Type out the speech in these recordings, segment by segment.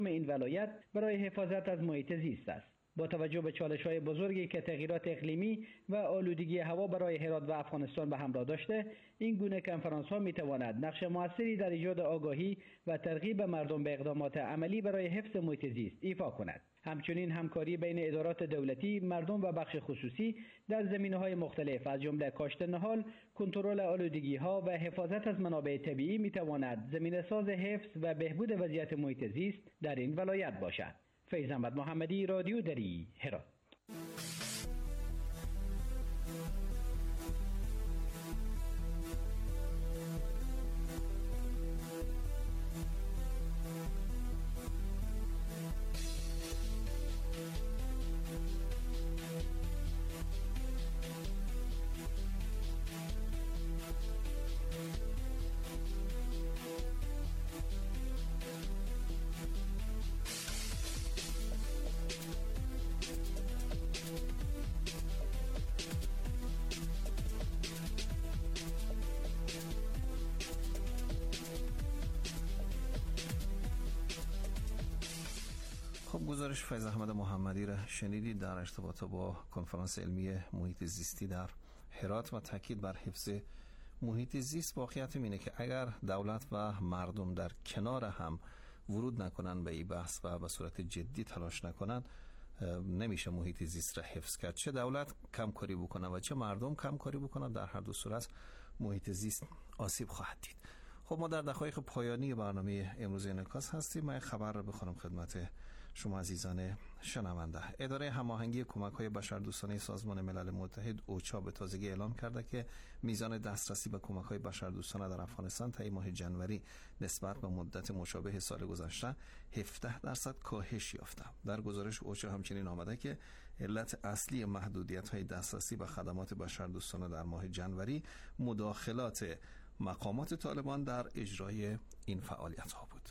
این ولایت برای حفاظت از محیط زیست است. با توجه به چالش‌های بزرگی که تغییرات اقلیمی و آلودگی هوا برای هرات و افغانستان به همراه داشته، این گونه کنفرانس‌ها می‌تواند نقش موثری در ایجاد آگاهی و ترغیب مردم به اقدامات عملی برای حفظ محیط زیست ایفا کند. همچنین همکاری بین ادارات دولتی، مردم و بخش خصوصی در زمینه‌های مختلف از جمله کاشت نهال، کنترل آلودگی‌ها و حفاظت از منابع طبیعی می‌تواند زمینه‌ساز حفظ و بهبود وضعیت محیط زیست در این ولایت باشد. فیض احمد محمدی، رادیو دری، هرات. گزارش فیض احمد محمدی را شنیدید در ارتباط با کنفرانس علمی محیط زیستی در هرات و تاکید بر حفظ محیط زیست. واقعیت اینه که اگر دولت و مردم در کنار هم ورود نکنن به این بحث و به صورت جدی تلاش نکنن، نمیشه محیط زیست را حفظ کرد. چه دولت کم کاری بکنه و چه مردم کم کاری بکنن، در هر دو صورت محیط زیست آسیب خواهد دید. خب ما در دقایق پایانی برنامه امروز انعکاس هستیم. من خبر را بخونم خدمت شما عزیزان شنونده. اداره هماهنگی کمک‌های بشردوستانه سازمان ملل متحد اوچا به تازگی اعلام کرده که میزان دسترسی به کمک‌های بشردوستانه در افغانستان طی ماه جنوری نسبت به مدت مشابه سال گذشته 17% کاهش یافته. در گزارش اوچا همچنین آمده که علت اصلی محدودیت‌های دسترسی به خدمات بشردوستانه در ماه جنوری مداخلات مقامات طالبان در اجرای این فعالیت‌ها بود.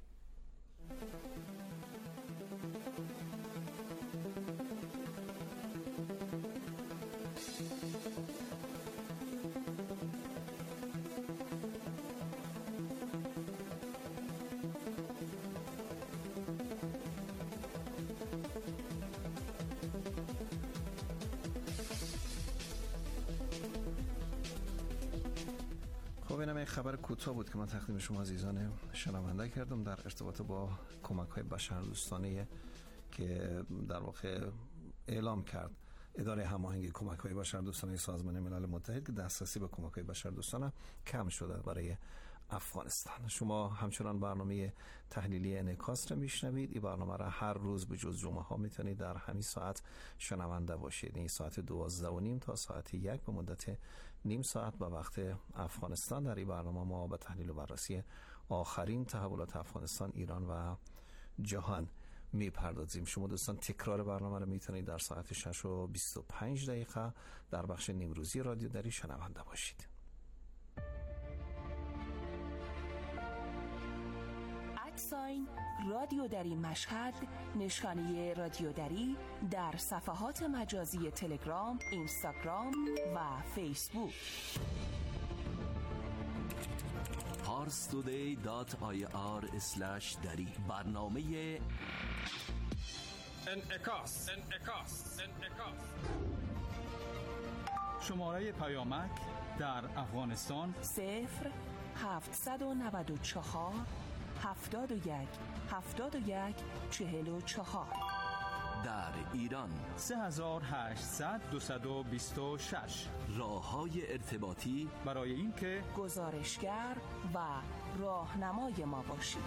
این خبر کوتاه بود که من تقدیم شما عزیزان شنونده کردم در ارتباط با کمک‌های بشردوستانه که در واقع اعلام کرد اداره هماهنگی کمک‌های بشردوستانه سازمان ملل متحد که دسترسی به کمک‌های بشردوستانه کم شده برای افغانستان. شما همچنان برنامه تحلیلی انعکاس را میشنوید. این برنامه را هر روز به جز جمعه ها میتونید در همین ساعت شنونده باشید. این ساعت 12:30 تا ساعت 1 به مدت نیم ساعت به وقت افغانستان. در این برنامه ما به تحلیل و بررسی آخرین تحولات افغانستان، ایران و جهان میپردازیم. شما دوستان تکرار برنامه رو میتونید در ساعت 6:25 در بخش نیمروزی رادیو دری شنونده باشید. ادساین رادیو دری مشهد، نشانی رادیو دری در صفحات مجازی تلگرام، اینستاگرام و فیسبوک. parstoday.ir/dari برنامه انعکاس. شماره پیامک در افغانستان 0794 71 71 44. در ایران 3800 226. راه‌های ارتباطی برای اینکه گزارشگر و راهنمای ما باشید.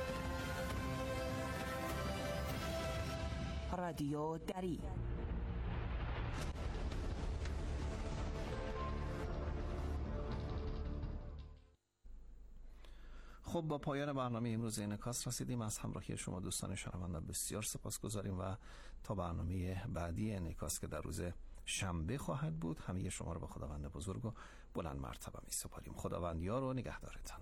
رادیو دری. خب با پایان برنامه امروز انعکاس رسیدیم. از همراهی شما دوستان شنونده بسیار سپاسگزاریم و تا برنامه بعدی انعکاس که در روز شنبه خواهد بود، همه شما رو به خداوند بزرگ و بلند مرتبه می سپاریم. خداوند یار و نگهدارتان.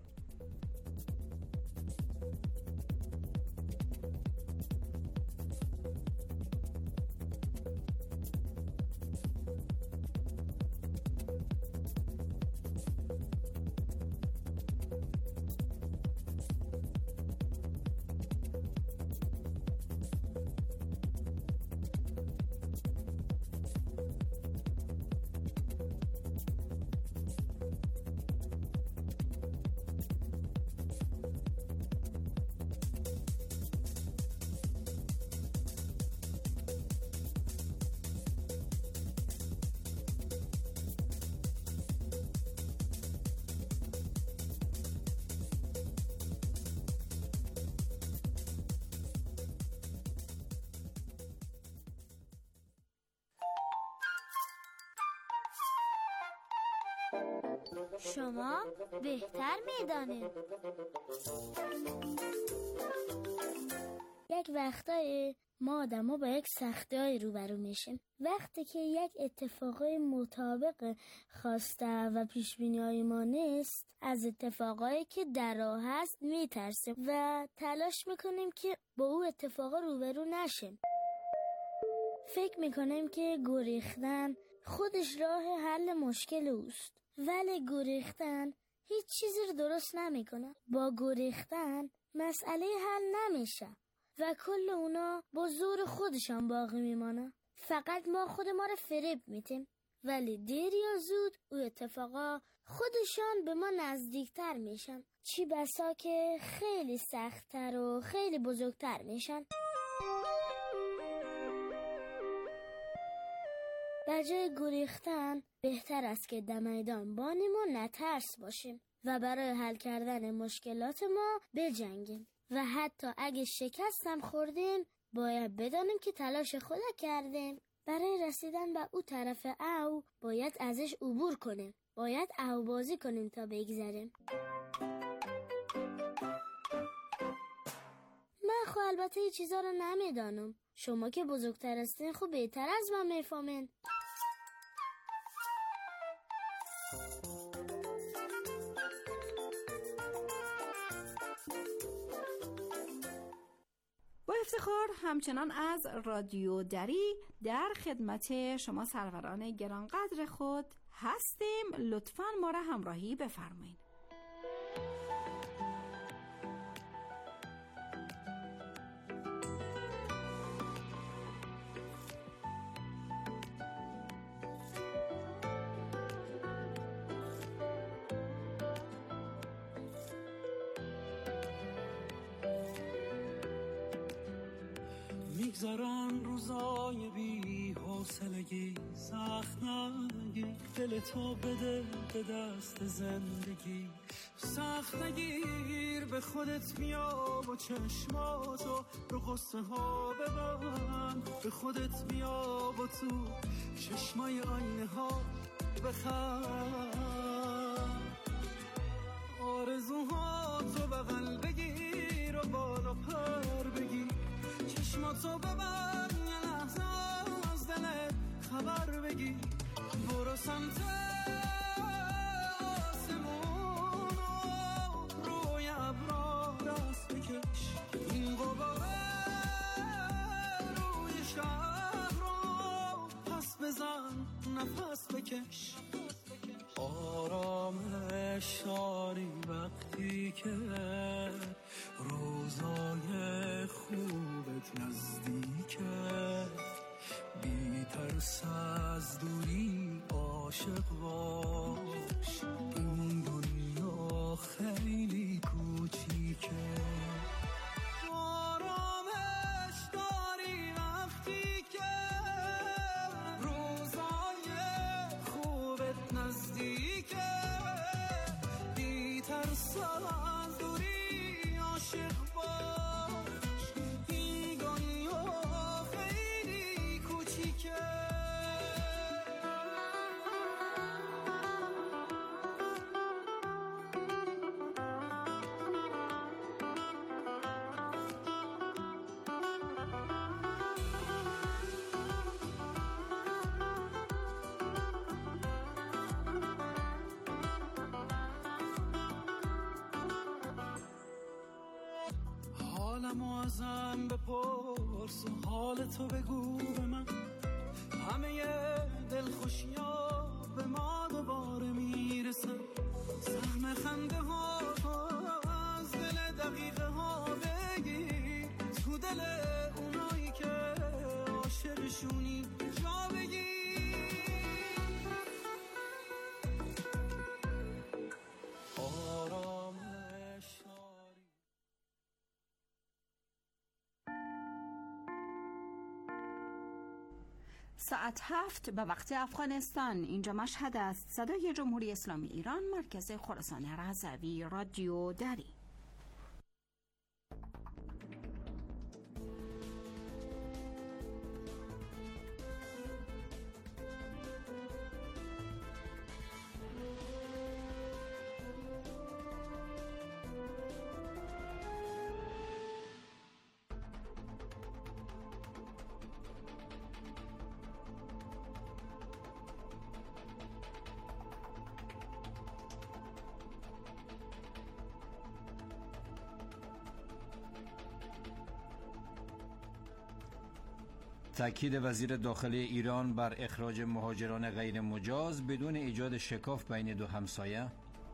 شما بهتر میدانید. یک وقتای ما آدما با یک سختی‌های روبرو میشیم. وقتی که یک اتفاقای مطابق خواسته و پیشبینی‌های ما نیست، از اتفاقایی که در راه هست میترسیم و تلاش میکنیم که با اون اتفاقا روبرو نشیم. فکر میکنیم که گریختن خودش راه حل مشکل اوست، ولی گریختن هیچ چیزی رو درست نمیکنه. با گریختن مسئله حل نمیشه و کل اونا با زور خودشان باقی میمانه. فقط ما خود ما رو فریب میتیم، ولی دیر یا زود او اتفاقا خودشان به ما نزدیکتر میشن، چی بسا که خیلی سختتر و خیلی بزرگتر میشن. بجای گریختن بهتر است که در میدان بانیم و نترس باشیم و برای حل کردن مشکلات ما بجنگیم و حتی اگه شکستم خوردیم باید بدانیم که تلاش خود کردیم. برای رسیدن به او طرف او باید ازش عبور کنیم، باید او بازی کنیم تا بگذریم. من خب البته این چیزا رو نمیدانم، شما که بزرگتر هستین خب بهتر از من میفهمین. با افتخار همچنان از رادیو دری در خدمت شما سروران گرانقدر خود هستیم. لطفاً ما را همراهی بفرمایید. میگذرن روزای بی حوصلگی، سخت نگیر دل تو بده به دست زندگی. سخت نگیر به خودت بیا و چشماتو به قصه ها ببند. به خودت بیا و تو چشمای آینه ها بخند. آرزوهاتو بغل بگیر و بالا پر بگیر. چشماتو ببند یه لحظه از دلت خبر بگیر. برو سمت آسمون و روی ابرا دست بکش. این غباره روی شهر رو پس بزن نفس بکش. آرامش داری وقتی که روزای خوبت نزدیکه. بی ترس از دوری عاشق باش. این دنیا خیلی کوچیکه. آرامش داری وقتی که روزای خوبت نزدیکه. بی ترس از دوری عاشق باش. این دنیا خیلی کوچیکه. حالمو ازم بپرس و حالتو بگو به من. همه دلخوشی‌ها به ما دوباره میرسن. سهم خنده ها از دل دقیقه ها بگیر. تو دل اونایی که عاشقشونی جا بگیر. ساعت 7 به وقت افغانستان. اینجا مشهد است. صدای جمهوری اسلامی ایران، مرکز خراسان رضوی، رادیو دری. تاکید وزیر داخلی ایران بر اخراج مهاجران غیر مجاز بدون ایجاد شکاف بین دو همسایه.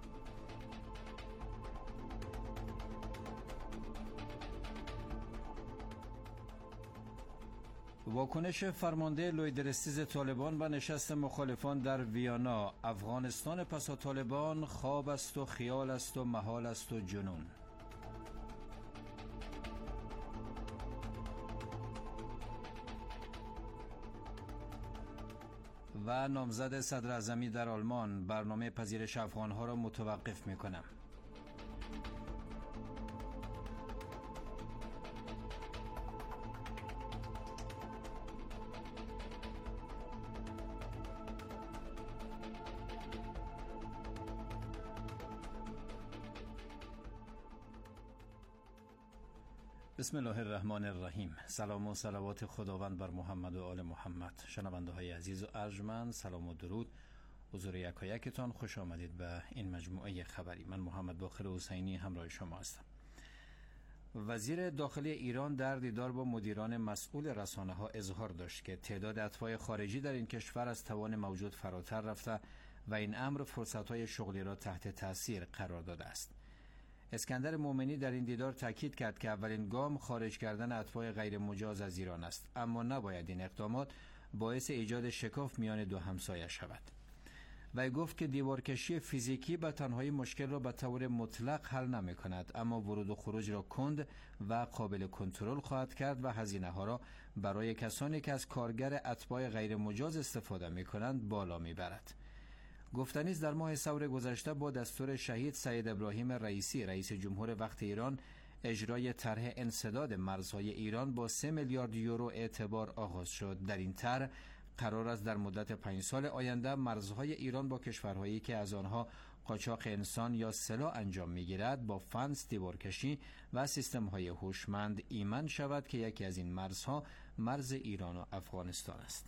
واکنش فرمانده لویدرستیز طالبان و نشست مخالفان در ویانا: افغانستان پس از طالبان خواب است و خیال است و محال است و جنون. و نامزد صدر اعظمی در آلمان: برنامه پذیرش افغانها را متوقف می‌کنم. بسم الله الرحمن الرحیم. سلام و صلوات خداوند بر محمد و آل محمد. شنونده های عزیز و ارجمند، سلام و درود. حضور یکایکتان، خوش آمدید به این مجموعه خبری. من محمد باقر حسینی همراه شما هستم. وزیر داخلی ایران در دیدار با مدیران مسئول رسانه ها اظهار داشت که تعداد اتباع خارجی در این کشور از توان موجود فراتر رفته و این امر فرصت‌های شغلی را تحت تاثیر قرار داده است. اسکندر مومنی در این دیدار تاکید کرد که اولین گام خارج کردن اتباع غیر مجاز از ایران است، اما نباید این اقدامات باعث ایجاد شکاف میان دو همسایه شود. و گفت که دیوارکشی فیزیکی به تنهایی مشکل را به طور مطلق حل نمی کند، اما ورود و خروج را کند و قابل کنترل خواهد کرد و هزینه ها را برای کسانی که از کارگر اتباع غیر مجاز استفاده می کنند بالا می برد. گفتنی است در ماه ثور گذشته با دستور شهید سید ابراهیم رئیسی رئیس جمهور وقت ایران اجرای طرح انسداد مرزهای ایران با 3 میلیارد یورو اعتبار آغاز شد. در این طرح قرار است در مدت 5 سال آینده مرزهای ایران با کشورهایی که از آنها قاچاق انسان یا سلاح انجام می‌گیرد با فنس، دیوارکشی و سیستم‌های هوشمند ایمن شود که یکی از این مرزها مرز ایران و افغانستان است.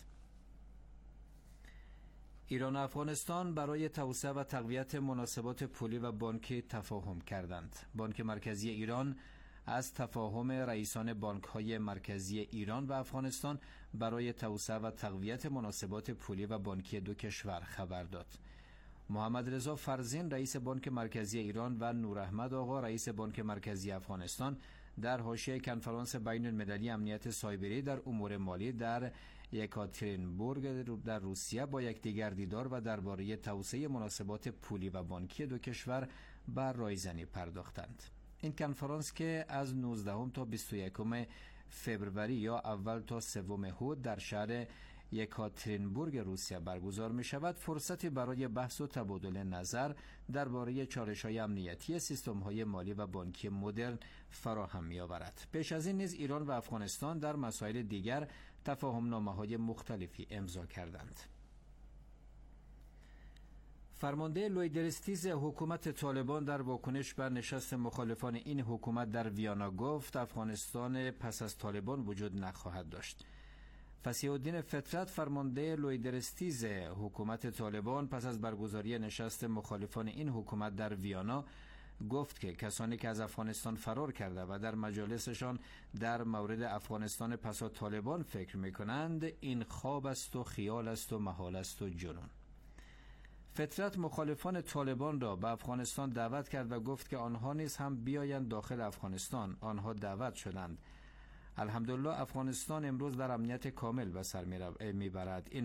ایران و افغانستان برای توسعه و تقویت مناسبات پولی و بانکی تفاهم کردند. بانک مرکزی ایران از تفاهم رئیسان بانک‌های مرکزی ایران و افغانستان برای توسعه و تقویت مناسبات پولی و بانکی دو کشور خبر داد. محمد رضا فرزین رئیس بانک مرکزی ایران و نور احمد آقا رئیس بانک مرکزی افغانستان در حاشیه کنفرانس بین المللی امنیت سایبری در امور مالی در یکاترینبورگ در روسیه با یکدیگر دیدار و درباره توسعه مناسبات پولی و بانکی دو کشور بر رایزنی پرداختند. این کنفرانس که از 19 تا 21 فوریه یا اول تا 3 هود در شهر یکاترینبورگ روسیه برگزار می شود، فرصتی برای بحث و تبادل نظر درباره چالش‌های امنیتی سیستم‌های مالی و بانکی مدرن فراهم می آورد. پیش از این نیز ایران و افغانستان در مسائل دیگر تفاهم‌نامه‌های مختلفی امضا کردند. فرمانده لویدرستیز حکومت طالبان در واکنش بر نشست مخالفان این حکومت در ویانا گفت افغانستان پس از طالبان وجود نخواهد داشت. فصیح الدین فطرت فرمانده لویدرستیز حکومت طالبان پس از برگزاری نشست مخالفان این حکومت در ویانا گفت که کسانی که از افغانستان فرار کرده و در مجالسشان در مورد افغانستان پس از طالبان فکر می‌کنند این خواب است و خیال است و محال است و جنون. فطرت مخالفان طالبان را به افغانستان دعوت کرد و گفت که آنها نیز هم بیایند داخل افغانستان. آنها دعوت شدند. الحمدلله افغانستان امروز در امنیت کامل به سر میبرد. این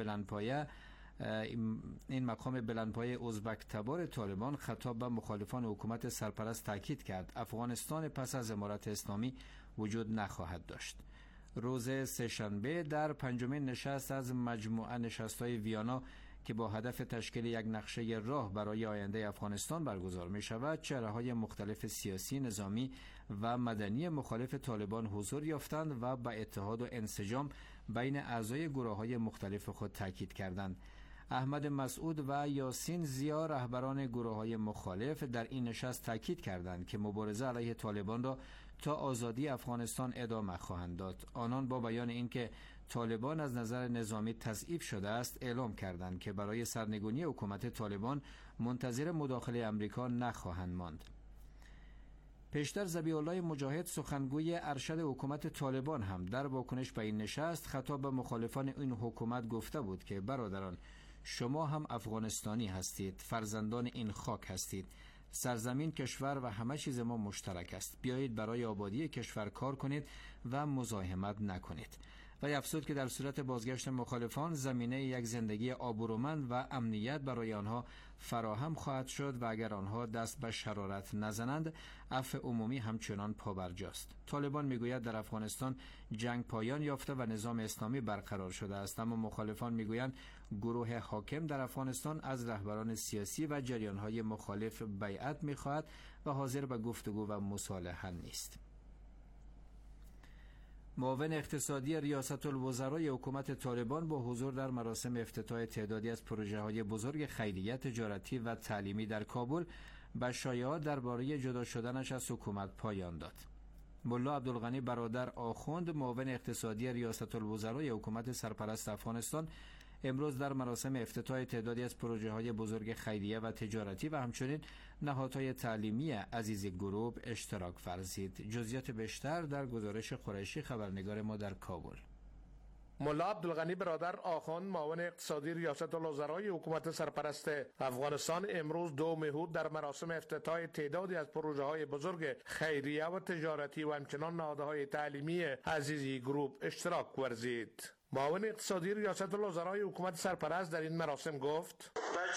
مقام بلندپایه ازبک تبار طالبان خطاب به مخالفان حکومت سرپرست تاکید کرد افغانستان پس از امارت اسلامی وجود نخواهد داشت. روز سه‌شنبه در 5مین نشست از مجموعه نشست‌های ویانا که با هدف تشکیل یک نقشه راه برای آینده افغانستان برگزار می شود، چهره‌های مختلف سیاسی، نظامی و مدنی مخالف طالبان حضور یافتند و به اتحاد و انسجام بین اعضای گروه‌های مختلف خود تاکید کردند. احمد مسعود و یاسین زیا رهبران گروه‌های مخالف در این نشست تاکید کردند که مبارزه علیه طالبان را تا آزادی افغانستان ادامه خواهند داد. آنان با بیان اینکه طالبان از نظر نظامی تضعیف شده است اعلام کردند که برای سرنگونی حکومت طالبان منتظر مداخله امریکا نخواهند ماند. پیشتر ذبیح الله مجاهد سخنگوی ارشد حکومت طالبان هم در واکنش به این نشست خطاب به مخالفان این حکومت گفته بود که برادران، شما هم افغانستانی هستید، فرزندان این خاک هستید، سرزمین، کشور و همه چیز ما مشترک است. بیایید برای آبادی کشور کار کنید و مزاحمت نکنید. و افزود که در صورت بازگشت مخالفان زمینه یک زندگی آبرومند و امنیت برای آنها فراهم خواهد شد و اگر آنها دست به شرارت نزنند عفو عمومی همچنان پابرجاست. طالبان میگوید در افغانستان جنگ پایان یافته و نظام اسلامی برقرار شده است، اما مخالفان میگویند گروه حاکم در افغانستان از رهبران سیاسی و جریانهای مخالف بیعت میخواهد و حاضر به گفتگو و مصالحه نیست. معاون اقتصادی ریاست الوزرای حکومت طالبان با حضور در مراسم افتتاح تعدادی از پروژه‌های بزرگ خیریه، تجارتی و تعلیمی در کابل به شایعات درباره جدا شدنش از حکومت پایان داد. ملا عبدالغنی برادر آخوند، معاون اقتصادی ریاست الوزرای حکومت سرپرست افغانستان، امروز در مراسم افتتاح تعدادی از پروژه‌های بزرگ خیریه و تجارتی و همچنین نهادهای تعلیمی عزیزی گروپ اشتراک ورزید. جزئیات بیشتر در گزارش قریشی، خبرنگار ما در کابل. ملا عبدالغنی برادر آخوند، معاون اقتصادی ریاست الوزرای حکومت سرپرست افغانستان، امروز 2 مهود در مراسم افتتاح تعدادی از پروژه‌های بزرگ خیریه و تجارتی و همچنان نهادهای تعلیمی عزیزی گروپ اشتراک ورزید. معاون اقتصادی ریاست الوزرای حکومت سرپرست در این مراسم گفت: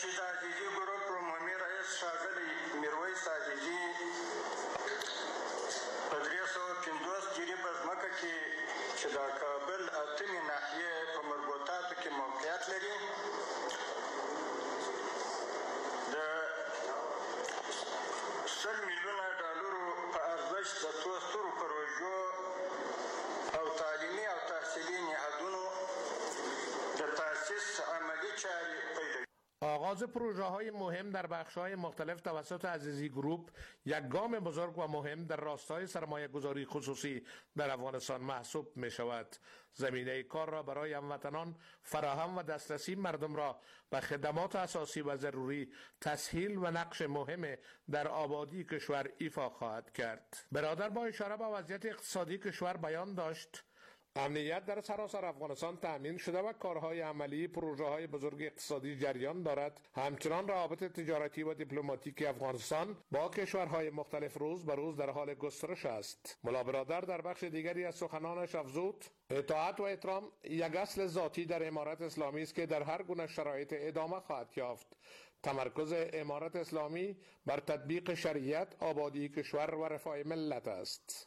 آغاز پروژه‌های مهم در بخش‌های مختلف توسط عزیزی گروپ یک گام بزرگ و مهم در راستای سرمایه‌گذاری خصوصی در افغانستان محسوب می‌شود. زمینه کار را برای هموطنان فراهم و دسترسی مردم را به خدمات اساسی و ضروری تسهیل و نقش مهم در آبادی کشور ایفا خواهد کرد. برادر با اشاره به وضعیت اقتصادی کشور بیان داشت: امنیت در سراسر افغانستان تأمین شده و کارهای عملی پروژه‌های بزرگ اقتصادی جریان دارد. همچنان روابط تجارتی و دیپلماتیک افغانستان با کشورهای مختلف روز به روز در حال گسترش است. ملا برادر در بخش دیگری از سخنانش افزود: اطاعت و احترام یک اصل ذاتی در امارت اسلامی است که در هر گونه شرایط ادامه خواهد یافت. تمرکز امارت اسلامی بر تطبیق شریعت، آبادی کشور و رفاه ملت است.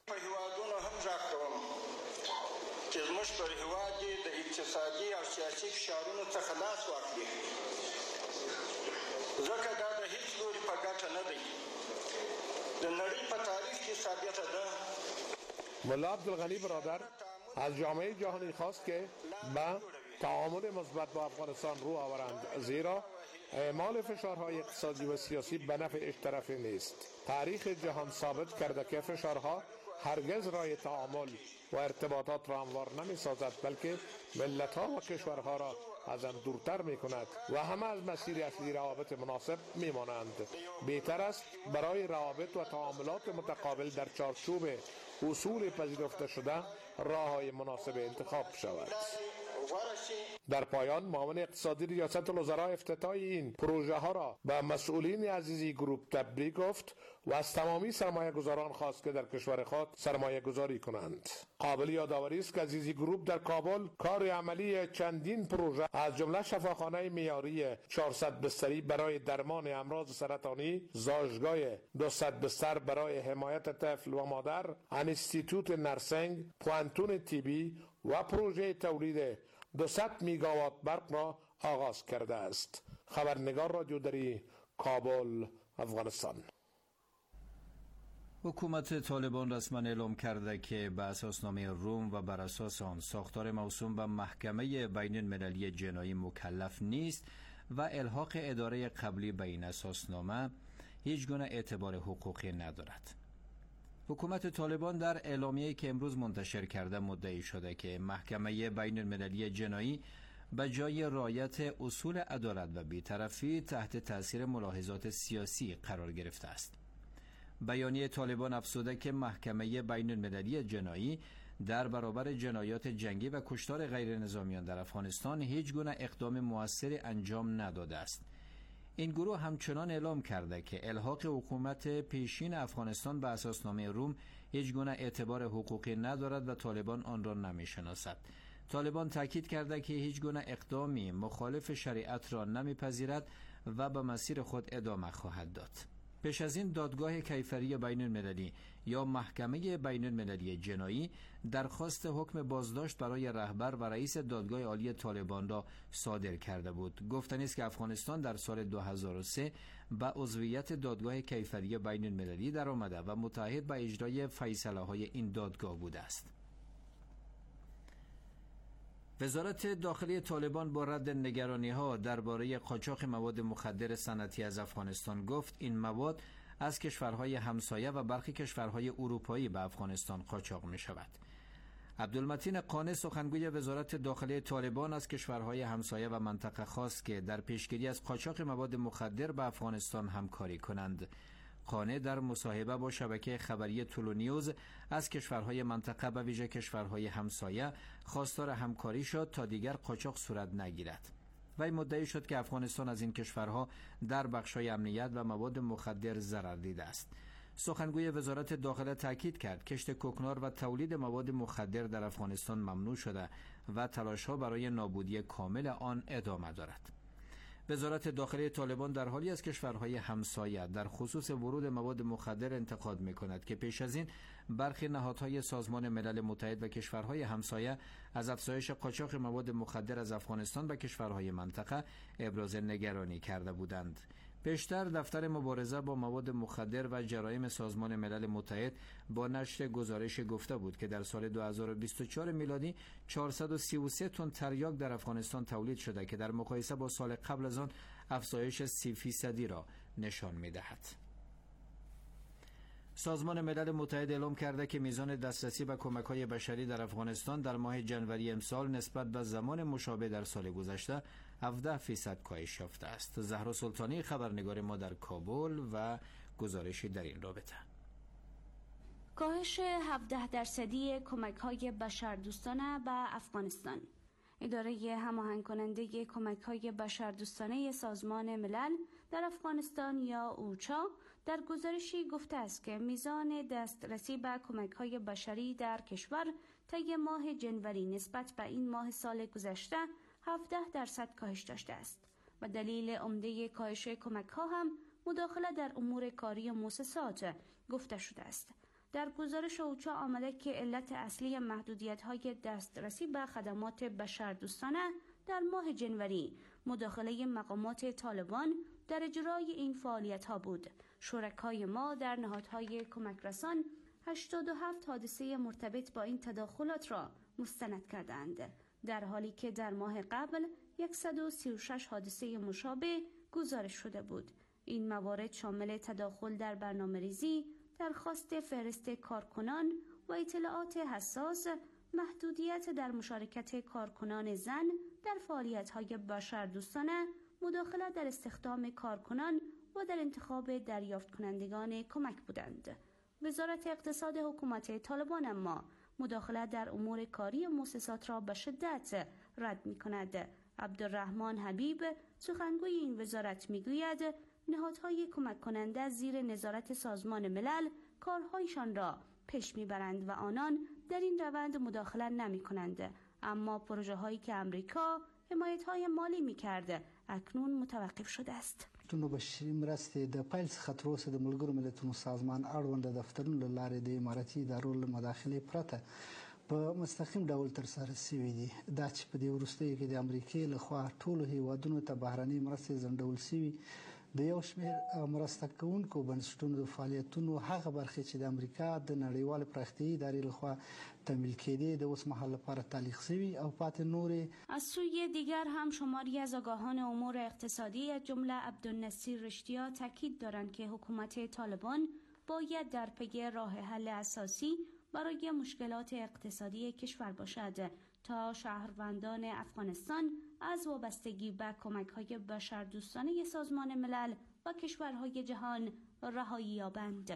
چې زموږ پر هیواد د اقتصادي او سیاسي فشارونو څخه لاس واخلي، ځکه دا د هیڅ لوري په ګټه نه دی. د نړۍ په تاریخ کې ثابته ده. ملا عبدالغنی برادر از جامعه جهانی خواست که به تعامل مثبت با افغانستان رو آورند، زیرا اعمال فشارهای اقتصادی و سیاسی به نفع هیچ طرفی نیست. تاریخ جهان ثابت کرده که فشارها هرگز راه تعامل و ارتباطات را هموار نمی سازد، بلکه ملت‌ها و کشورها را از هم دورتر می کند و همه از مسیر اصلی روابط مناسب می مانند. بهتر است برای روابط و تعاملات متقابل در چارچوب اصول پذیرفته شده راه‌های مناسب انتخاب شود. در پایان معاون اقتصادی ریاست الوزراء افتتاح این پروژه ها را به مسئولین عزیزی گروپ تبریک گفت و از تمامی سرمایه گذاران خواست که در کشور خود سرمایه گذاری کنند. قابل یادآوری است که عزیزی گروپ در کابل کار عملی چندین پروژه از جمله شفاخانه معیاری 400 بستری برای درمان امراض سرطانی، زاژگاه 200 بستر برای حمایت طفل و مادر، انستیتوت نرسنگ، پوانتون تیبی و پروژه تولید 200 میگاوات برق را آغاز کرده است. خبرنگار رادیو دری، کابل، افغانستان. حکومت طالبان رسما اعلام کرده که به اساسنامه روم و بر اساس آن ساختار موسوم به محکمه بین المللی جنایی مکلف نیست و الحاق اداره قبلی به این اساسنامه هیچ گونه اعتبار حقوقی ندارد. حکومت طالبان در اعلامیه‌ای که امروز منتشر کرده مدعی شده که محکمه بین المللی جنایی به جای رعایت اصول عدالت و بی‌طرفی تحت تاثیر ملاحظات سیاسی قرار گرفته است. بیانیه طالبان افزوده که محکمه بین المللی جنایی در برابر جنایات جنگی و کشتار غیر نظامیان در افغانستان هیچ گونه اقدام مؤثری انجام نداده است. این گروه همچنان اعلام کرده که الحاق حکومت پیشین افغانستان به اساسنامه روم هیچ گونه اعتبار حقوقی ندارد و طالبان آن را نمی‌شناسد. طالبان تاکید کرده که هیچ گونه اقدامی مخالف شریعت را نمی‌پذیرد و به مسیر خود ادامه خواهد داد. پیش از این دادگاه کیفری بین المللی یا محکمه بین المللی جنایی درخواست حکم بازداشت برای رهبر و رئیس دادگاه عالی طالبان را صادر کرده بود. گفتنی است که افغانستان در سال 2003 به عضویت دادگاه کیفری بین المللی در آمده و متعهد به اجرای فیصله های این دادگاه بوده است. وزارت داخلی طالبان با رد نگرانی‌ها درباره قاچاق مواد مخدر صنعتی از افغانستان گفت این مواد از کشورهای همسایه و برخی کشورهای اروپایی به افغانستان قاچاق می‌شود. عبدالمتین قانع سخنگوی وزارت داخلی طالبان از کشورهای همسایه و منطقه خواست که در پیشگیری از قاچاق مواد مخدر به افغانستان همکاری کنند. قانع در مصاحبه با شبکه خبری طلو نیوز از کشورهای منطقه به ویژه کشورهای همسایه خواستار همکاری شد تا دیگر قاچاق صورت نگیرد. وی مدعی شد که افغانستان از این کشورها در بخش‌های امنیت و مواد مخدر ضرر دیده است. سخنگوی وزارت داخله تاکید کرد کشت کوکنار و تولید مواد مخدر در افغانستان ممنوع شده و تلاش‌ها برای نابودی کامل آن ادامه دارد. وزارت داخلی طالبان در حالی از کشورهای همسایه در خصوص ورود مواد مخدر انتقاد می‌کند که پیش از این برخی نهادهای سازمان ملل متحد و کشورهای همسایه از افزایش قاچاق مواد مخدر از افغانستان به کشورهای منطقه ابراز نگرانی کرده بودند. پیشتر دفتر مبارزه با مواد مخدر و جرایم سازمان ملل متحد با نشر گزارش گفته بود که در سال 2024 میلادی 433 تن تریاک در افغانستان تولید شده که در مقایسه با سال قبل از آن افزایش 30% را نشان می‌دهد. سازمان ملل متحد اعلام کرده که میزان دسترسی به کمک‌های بشری در افغانستان در ماه جنوری امسال نسبت به زمان مشابه در سال گذشته 17% کاهش یافته است. زهرا سلطانی خبرنگار ما در کابل و گزارشی در این رابطه. کاهش 17% کمک‌های بشردوستانه به افغانستان. اداره هماهنگ کننده کمک‌های بشردوستانه سازمان ملل در افغانستان یا اوچا در گزارشی گفته است که میزان دسترسی به کمک‌های بشری در کشور طی ماه جنوری نسبت به این ماه سال گذشته 17% کاهش داشته است و دلیل عمده کاهش کمک‌ها هم مداخله در امور کاری مؤسسات گفته شده است. در گزارش اوچا آمده که علت اصلی محدودیت‌های دسترسی به خدمات بشردوستانه در ماه جنوری مداخله مقامات طالبان در اجرای این فعالیت‌ها بود. شرکای ما در نهادهای کمک رسان 87 حادثه مرتبط با این تداخلات را مستند کردند، در حالی که در ماه قبل 136 حادثه مشابه گزارش شده بود. این موارد شامل تداخل در برنامه‌ریزی، درخواست فهرست کارکنان و اطلاعات حساس، محدودیت در مشارکت کارکنان زن در فعالیت‌های بشردوستانه، مداخله در استخدام کارکنان و در انتخاب دریافت کنندگان کمک بودند. وزارت اقتصاد حکومت طالبان اما مداخله در امور کاری مؤسسات را به شدت رد می‌کند. عبدالرحمن حبیب سخنگوی این وزارت می‌گوید نهادهای کمک کننده زیر نظارت سازمان ملل کارهایشان را پیش می‌برند و آنان در این روند مداخله نمی‌کنند، اما پروژه‌هایی که امریکا حمایت‌های مالی می‌کرد اکنون متوقف شده است. نو بشري مرستې د پیل څخه تر اوسه د ملګرو ملتونو سازمان اړوند دفترونو له لارې د اماراتي ادارو له مداخلې پرته په مستقیم ډول ترسره شوي دي. دا چې په دې وروستیو کې د امریکې لخوا ټولو هیوادونو ته بهرنۍ مرستې ځنډول شوي د یو شمېر مرسته کوونکو بنسټونو د فعالیتونو هغه برخې چې د امریکا د نړیوالې پراختیایي ادارې لخوا تمویل کېدې د اوسمهال لپاره تعلیق شوي او پاتې نورې. از سوی دیگر هم شماری از آگاهان امور اقتصادی از جمله عبدالنصیر رشدیا تاکید دارند که حکومت طالبان باید در پی راه حل اساسی برای مشکلات اقتصادی کشور باشد تا شهروندان افغانستان از وابستگی به کمک‌های بشردوستانه سازمان ملل و کشورهای جهان رهایی یابند.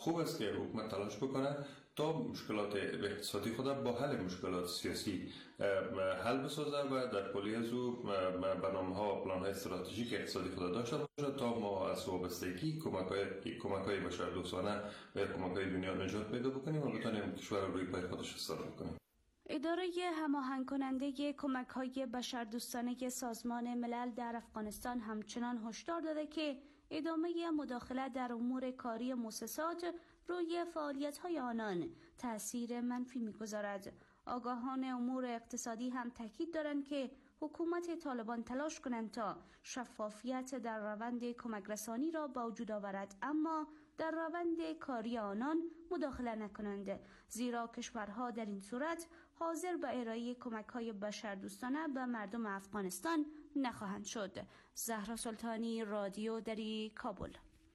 خوب است که حکومت تلاش بکنه تا مشکلات اقتصادی خود با حل مشکلات سیاسی حل بسازه و در کلی از او برنامه‌ها و پلان‌های استراتژیک اقتصادی خود داشته باشه تا ما از وابستگی کمک‌های بشردوستانه و کمک‌های دنیا نجات پیدا بکنیم و بتونیم کشور رو روی پای خودش استوار بکنیم. اداره هماهنگ کننده کمک‌های بشردوستانه سازمان ملل در افغانستان همچنان هشدار داده که ادامه مداخله در امور کاری مؤسسات روی فعالیت‌های آنان تأثیر منفی می‌گذارد. آگاهان امور اقتصادی هم تاکید دارند که حکومت طالبان تلاش کنند تا شفافیت در روند کمک رسانی را با وجود آورد، اما در روند کاری آنان مداخله نکنند، زیرا کشورها در این صورت حاضر به ارائه کمک‌های بشردوستانه به مردم افغانستان نخواهند شد. زهرا سلطانی، رادیو دری، کابل.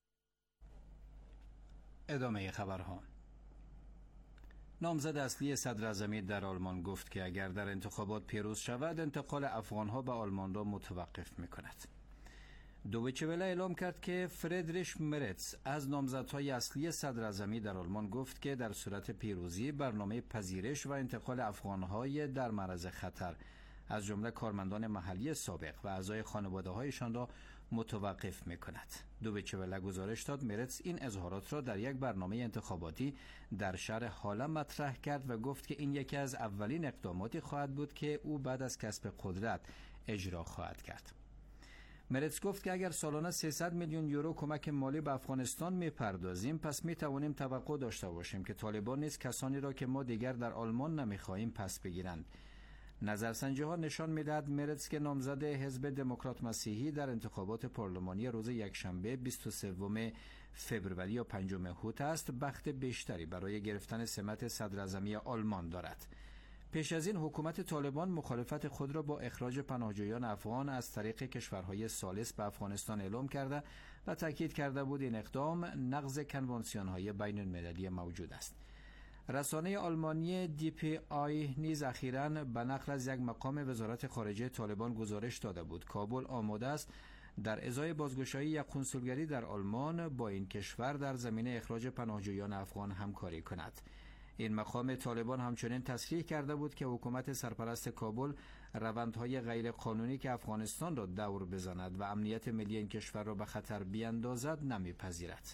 ادامه خبرها. نامزد اصلی صدراعظمی در آلمان گفت که اگر در انتخابات پیروز شود انتقال افغانها به آلمان را متوقف می‌کند. دویچه وله اعلام کرد که فریدریش مرتز از نامزدهای اصلی صدراعظمی در آلمان گفت که در صورت پیروزی برنامه پذیرش و انتقال افغانهای در معرض خطر از جمله کارمندان محلی سابق و اعضای خانواده‌هایشان را متوقف می‌کند. دویچه وله گزارش داد مرتز این اظهارات را در یک برنامه انتخاباتی در شهر هالم مطرح کرد و گفت که این یکی از اولین اقداماتی خواهد بود که او بعد از کسب قدرت اجرا خواهد کرد. مرتز گفت که اگر سالانه 300 میلیون یورو کمک مالی به افغانستان میپردازیم پس میتوانیم توقع داشته باشیم که طالبان نیز کسانی را که ما دیگر در آلمان نمیخواهیم پس بگیرند. نظرسنجی ها نشان میدهد مرتز که نامزد حزب دموکرات مسیحی در انتخابات پارلمانی روز یکشنبه 23 فوریه یا 5 اوت است، بخت بیشتری برای گرفتن سمت صدراعظمی آلمان دارد. پیش از این حکومت طالبان مخالفت خود را با اخراج پناهجویان افغان از طریق کشورهای ثالث به افغانستان اعلام کرده و تاکید کرده بود این اقدام نقض کنوانسیون‌های بین المللی موجود است. رسانه آلمانی DPI نیز اخیراً به نقل از یک مقام وزارت خارجه طالبان گزارش داده بود کابل آماده است در ازای بازگشایی یک کنسولگری در آلمان با این کشور در زمینه اخراج پناهجویان افغان همکاری کند. این مقام طالبان همچنین تصریح کرده بود که حکومت سرپرست کابل روندهای غیر قانونی که افغانستان را دور بزند و امنیت ملی این کشور را به خطر بیاندازد نمیپذیرد.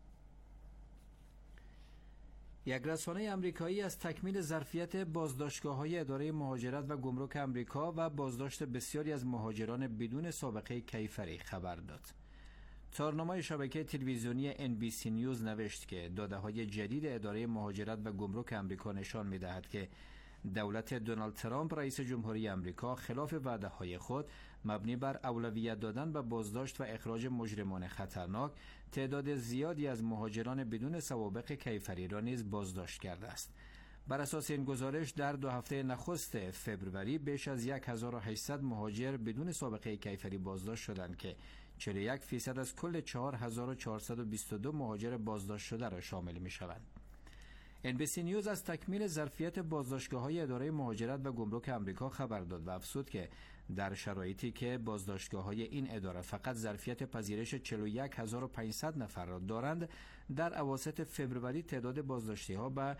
یک رسانه آمریکایی از تکمیل ظرفیت بازداشتگاه‌های اداره مهاجرت و گمرک آمریکا و بازداشت بسیاری از مهاجران بدون سابقه کیفری خبر داد. تارنمای شبکه تلویزیونی NBC نیوز نوشت که داده‌های جدید اداره مهاجرت و گمرک آمریکا نشان می‌دهد که دولت دونالد ترامپ رئیس جمهوری آمریکا خلاف وعده‌های خود مبنی بر اولویت دادن به بازداشت و اخراج مجرمان خطرناک تعداد زیادی از مهاجران بدون سوابق کیفری را نیز بازداشت کرده است. بر اساس این گزارش در 2 هفته نخست فوریه بیش از 1800 مهاجر بدون سابقه کیفری بازداشت شدند که 41% از کل 4422 مهاجر بازداشت شده را شامل می شوند. NBC نیوز از تکمیل ظرفیت بازداشتگاه‌های اداره مهاجرت و گمرک آمریکا خبر داد و افزود که در شرایطی که بازداشتگاه‌های این اداره فقط ظرفیت پذیرش 41500 نفر را دارند، در اواسط فوریه تعداد بازداشتی‌ها به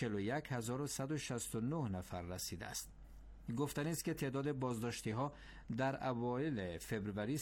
41169 نفر رسیده است. گفتنی است که تعداد بازداشتی‌ها در اوایل فوریه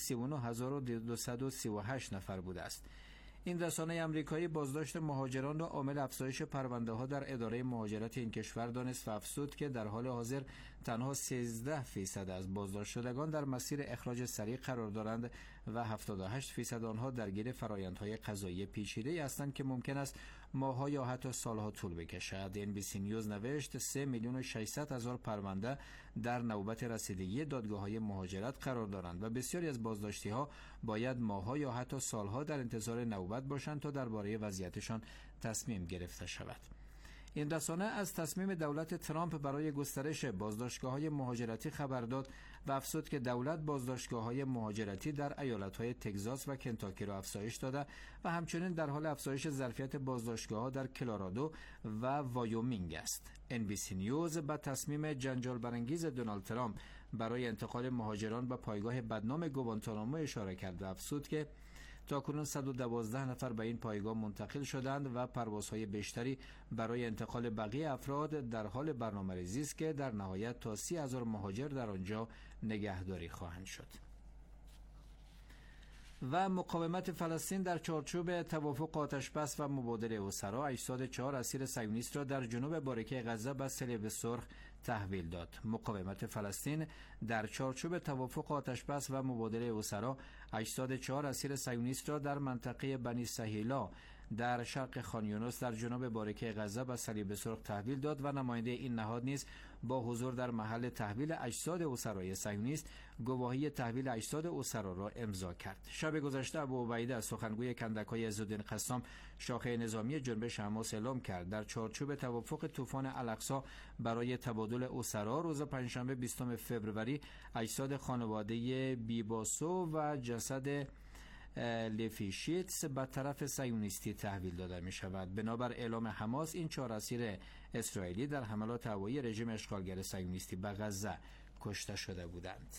39238 نفر بوده است. این رسانه آمریکایی بازداشت مهاجران را عامل افزایش پرونده‌ها در اداره مهاجرت این کشور دانست و افزود که در حال حاضر تنها 13% از بازداشت شدگان در مسیر اخراج سریع قرار دارند و 78% آنها درگیر فرآیندهای قضایی پیچیده هستند که ممکن است ماه‌ها یا حتی سالها طول بکشد. NBC نیوز نوشت 3,600,000 پرونده در نوبت رسیدگی دادگاه‌های مهاجرت قرار دارند و بسیاری از بازداشتی‌ها باید ماه‌ها یا حتی سالها در انتظار نوبت باشند تا درباره وضعیتشان تصمیم گرفته شود. این رسانه از تصمیم دولت ترامپ برای گسترش بازداشتگاه‌های مهاجرتی خبر داد و افزود که دولت بازداشتگاه‌های مهاجرتی در ایالت‌های تگزاس و کنتاکی را افزایش داده و همچنین در حال افزایش ظرفیت بازداشتگاه‌ها در کلرادو و وایومینگ است. NBC نیوز با تصمیم جنجال برانگیز دونالد ترامپ برای انتقال مهاجران به پایگاه بدنام گوانتانامو اشاره کرد و افزود که تاکنون 112 نفر به این پایگاه منتقل شدند و پروازهای بیشتری برای انتقال بقیه افراد در حال برنامه‌ریزی است که در نهایت تا 30,000 مهاجر در آنجا نگهداری خواهند شد. و مقاومت فلسطین در چارچوب توافق آتش‌بس و مبادله اسرا اجساد 4 اسیر صهیونیست را در جنوب باریکه غزه به صلیب سرخ تحویل داد. مقاومت فلسطین در چارچوب توافق آتش‌بس و مبادله اسرا اجساد 4 اسیر صهیونیست را در منطقه بنی سهیلا در شرق خان یونس در جنوب باریکه غزه به صلیب سرخ تحویل داد و نماینده این نهاد نیز با حضور در محل تحویل اجساد اسرای صهیونیست گواهی تحویل اجساد اسرا را امضا کرد. شب گذشته ابو عبیده سخنگوی کندک‌های عزالدین قسام شاخه نظامی جنبش حماس اعلام کرد در چارچوب توافق طوفان الاقصی برای تبادل اسرا روز پنجشنبه 20 فوریه اجساد خانواده بیباسو و جسد لفیشیتس به طرف صهیونیستی تحویل داده می شود. بنابر اعلام حماس این 4 اسیر اسرائیلی در حملات هوایی رژیم اشغالگر صهیونیستی به غزه کشته شده بودند.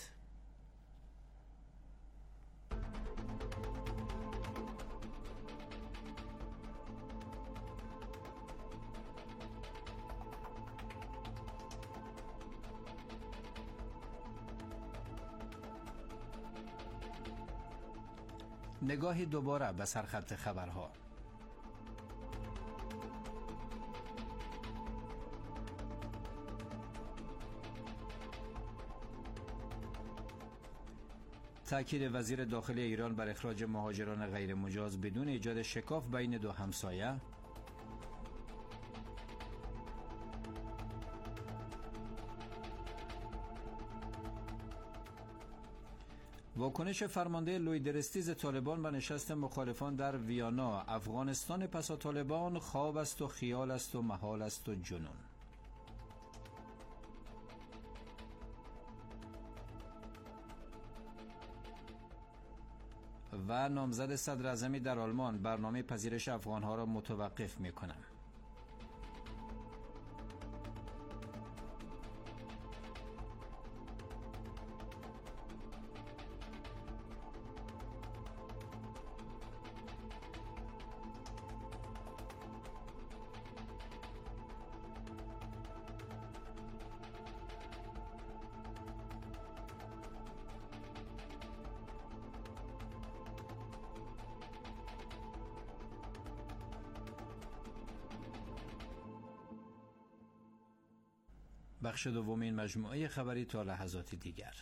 نگاهی دوباره به سرخط خبرها. تأکید وزیر داخلی ایران بر اخراج مهاجران غیر مجاز بدون ایجاد شکاف بین دو همسایه. واکنش فرمانده لویدرستیز طالبان به نشست مخالفان در ویانا. افغانستان پس از طالبان خواب است و خیال است و محال است و جنون. و نامزد صدر اعظمی در آلمان برنامه پذیرش افغانها را متوقف می‌کند. بخش دومین مجموعه خبری تا لحظات دیگر.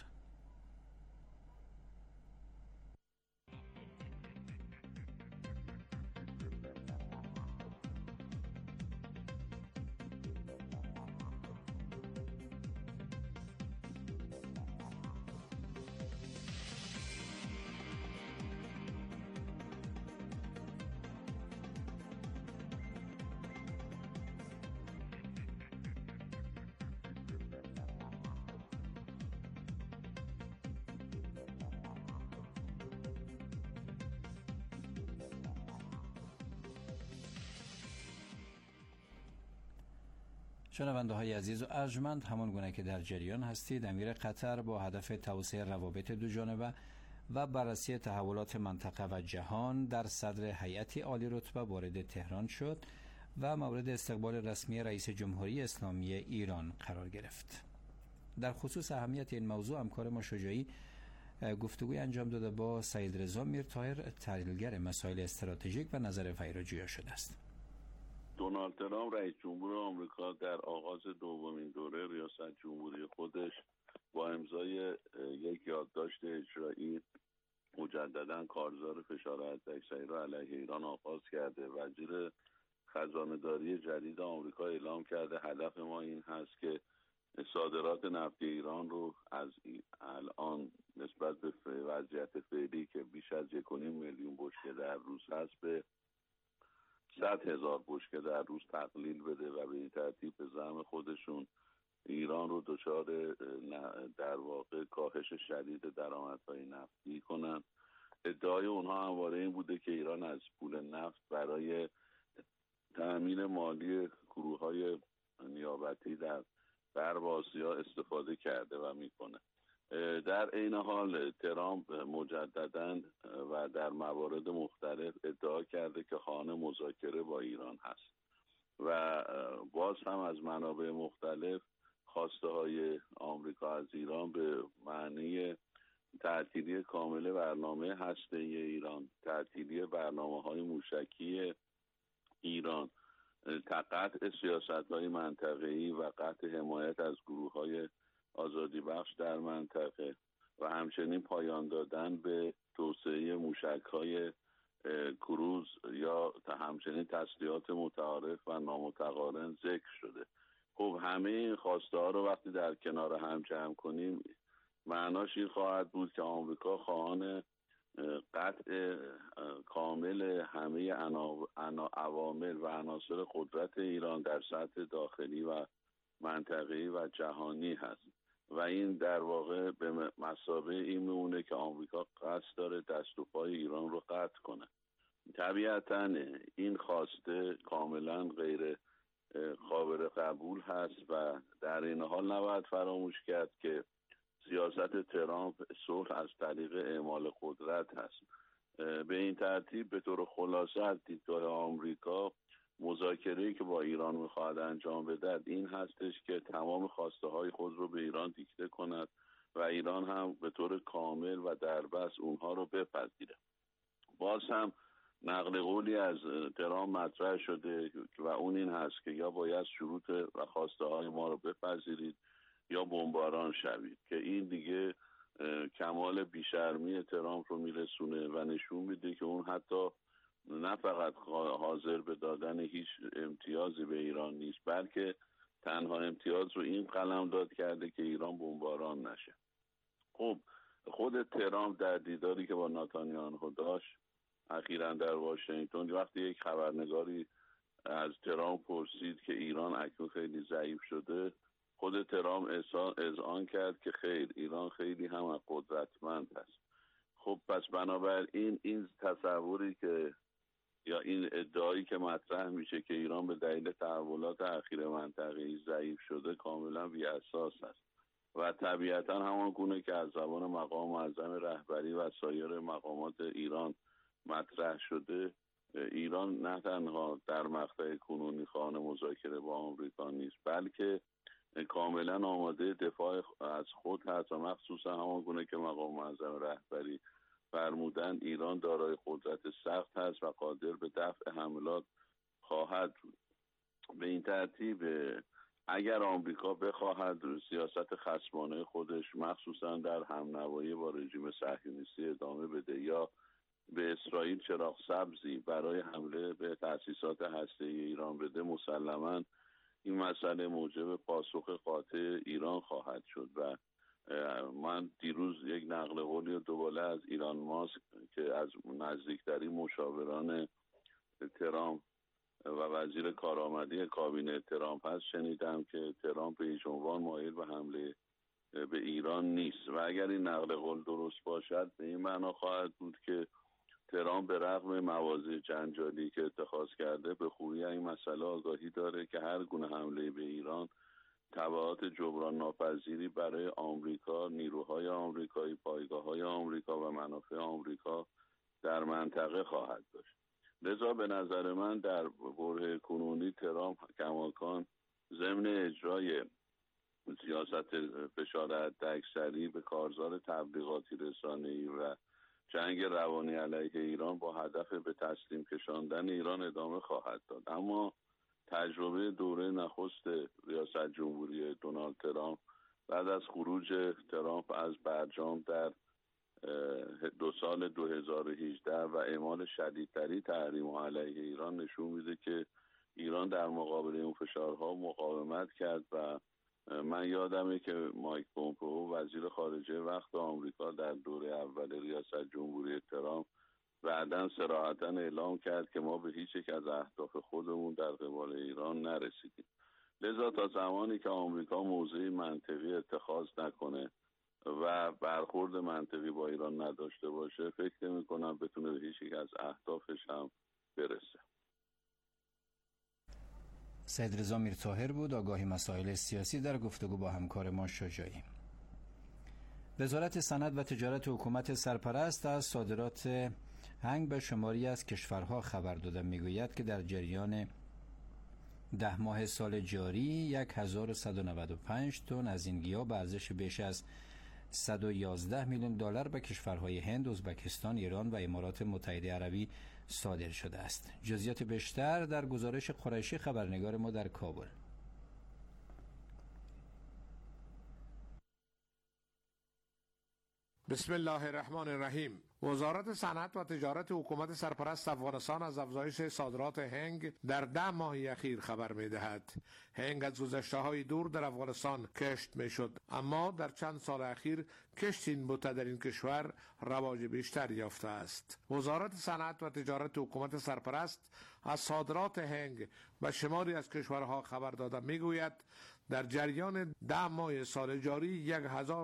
شنونده های عزیز و ارجمند، همان گونه که در جریان هستید، امیر قطر با هدف توسعه روابط دوجانبه و بررسی تحولات منطقه و جهان در صدر هیئت عالی رتبه وارد تهران شد و مورد استقبال رسمی رئیس جمهوری اسلامی ایران قرار گرفت. در خصوص اهمیت این موضوع همکار ما شجاعی گفتگوی انجام داده با سید رضا میرطاهر، تحلیلگر مسائل استراتژیک و نظر وی را جویا شده است. دونالد ترامپ رئیس جمهور آمریکا در آغاز دومین دوره ریاست جمهوری خودش با امضای یک یادداشت اجرایی مجددا کارزار فشار حداکثری را علیه ایران آغاز کرده. وزیر خزانه‌داری جدید آمریکا اعلام کرده هدف ما این هست که صادرات نفتی ایران رو از الان نسبت به وضعیت فعلی که بیش از 1.5 میلیون بشکه در روز هست به 100,000 بشکه در روز تقلیل بده و به این ترتیب به زعم خودشون ایران رو دچار در واقع کاهش شدید درآمدهای نفتی کنن. ادعای اونها همواره این بوده که ایران از پول نفت برای تأمین مالی گروه‌های نیابتی در غرب آسیا استفاده کرده و میکنه. در این حال ترامپ مجدداً و در موارد مختلف ادعا کرده که خواهان مذاکره با ایران هست و باز هم از منابع مختلف خواسته های آمریکا از ایران به معنی تعطیلی کامل برنامه هسته‌ای ایران، تعطیلی برنامه‌های موشکی ایران، قطع سیاست‌های منطقه‌ای و قطع حمایت از گروه‌های آزادی بخش در منطقه و همچنین پایان دادن به توسعه موشک‌های کروز یا همچنین تسلیحات متعارف و نامتقارن ذکر شده. خب همه این خواسته ها رو وقتی در کنار هم جمع کنیم معناش این خواهد بود که آمریکا خواهان قطع کامل همه عوامل و عناصر قدرت ایران در سطح داخلی و منطقه‌ای و جهانی هست و این در واقع به مثابه این میمونه که آمریکا قصد داره دست و پای ایران رو قطع کنه. طبیعتاً این خواسته کاملا غیر قابل قبول هست و در این حال نباید فراموش کرد که سیاست ترامپ صلح از طریق اعمال قدرت هست. به این ترتیب به طور خلاصه از دیدگاه آمریکا مذاکره‌ای که با ایران می‌خواهد انجام بدهد این هستش که تمام خواسته های خود رو به ایران دیکته کند و ایران هم به طور کامل و دربست اونها رو بپذیره. باز هم نقل قولی از ترامپ مطرح شده و اون این هست که یا باید شروط و خواسته های ما رو بپذیرید یا بمباران شوید، که این دیگه کمال بیشرمی ترامپ رو میرسونه و نشون میده که اون حتی نه فقط حاضر به دادن هیچ امتیازی به ایران نیست، بلکه تنها امتیاز رو این قلمداد کرده که ایران بمباران نشه. خب خود ترامپ در دیداری که با نتانیاهو داشت اخیراً در واشنگتن، وقتی یک خبرنگاری از ترامپ پرسید که ایران اکنون خیلی ضعیف شده، خود ترامپ اذعان کرد که خیر، ایران خیلی هم قدرتمند هست. خب پس بنابراین این تصوری که یا این ادعایی که مطرح میشه که ایران به دلیل تحولات اخیر منطقه‌ای ضعیف شده کاملا بی‌اساس است و طبیعتا همان گونه که از زبان مقام معظم رهبری و سایر مقامات ایران مطرح شده، ایران نه تنها در مقطع کنونی خواهان مذاکره با آمریکا نیست، بلکه کاملا آماده دفاع از خود هست و مخصوصا همان گونه که مقام معظم رهبری فرمودن ایران دارای قدرت سخت هست و قادر به دفع حملات خواهد بود. به این ترتیب اگر آمریکا بخواهد سیاست خصمانه خودش مخصوصا در همنوایی با رژیم صهیونیستی ادامه بده یا به اسرائیل چراغ سبزی برای حمله به تأسیسات هسته‌ای ایران بده، مسلماً این مسئله موجب پاسخ قاطع ایران خواهد شد و من دیروز یک نقل قولی دوباره از ایلان ماسک که از نزدیکترین مشاوران ترامپ و وزیر کارآمدی کابینه ترامپ هست شنیدم که ترامپ به هیچ عنوان مایل به حمله به ایران نیست و اگر این نقل قول درست باشد به این معنا خواهد بود که ترامپ به رغم مواضع جنجالی که اتخاذ کرده به خوبی این مسئله آگاهی داره که هر گونه حمله به ایران تبعات جبران ناپذیری برای آمریکا، نیروهای آمریکایی، پایگاه‌های آمریکا و منافع آمریکا در منطقه خواهد داشت. لذا به نظر من در بره کنونی ترامپ کماکان ضمن اجرای سیاست فشار حداکثری به کارزار تبلیغاتی رسانه‌ای و جنگ روانی علیه ایران با هدف به تسلیم کشاندن ایران ادامه خواهد داد. اما تجربه دوره نخست ریاست جمهوری دونالد ترامپ بعد از خروج ترامپ از برجام در سال 2018 و اعمال شدیدتری تحریم علیه ایران نشون میده که ایران در مقابل اون فشارها مقاومت کرد و من یادمه که مایک پومپئو وزیر خارجه وقت آمریکا در دوره اول ریاست جمهوری ترامپ بعداً صراحتاً اعلام کرد که ما به هیچ یک از اهداف خودمون در قبال ایران نرسیدیم. لذا تا زمانی که آمریکا موضعی منطقی اتخاذ نکنه و برخورد منطقی با ایران نداشته باشه فکر نمی‌کنم بتونه به هیچ یک از اهدافش هم برسه. سید رضا میرطاهر بود، آگاهی مسائل سیاسی در گفتگو با همکار ما شجاعی. وزارت صنعت و تجارت حکومت سرپرست از صادرات هنگ به شماری از کشورها خبر داده. میگوید که در جریان 10 ماه سال جاری 1195 تن از این گیاه به ارزش بیش از 111 میلیون دلار به کشورهای هند، ازبکستان، ایران و امارات متحده عربی صادر شده است. جزئیات بیشتر در گزارش قریشی خبرنگار ما در کابل. بسم الله الرحمن الرحیم. وزارت صنعت و تجارت حکومت سرپرست افغانستان از افزایش صادرات هنگ در 10 ماه اخیر خبر می‌دهد. هنگ از گذشته‌های دور در افغانستان کشت می‌شد، اما در چند سال اخیر کشت این بوته در این کشور رواج بیشتر یافته است. وزارت صنعت و تجارت حکومت سرپرست از صادرات هنگ به شماری از کشورها خبر داده می‌گوید در جریان 10 ماه سال جاری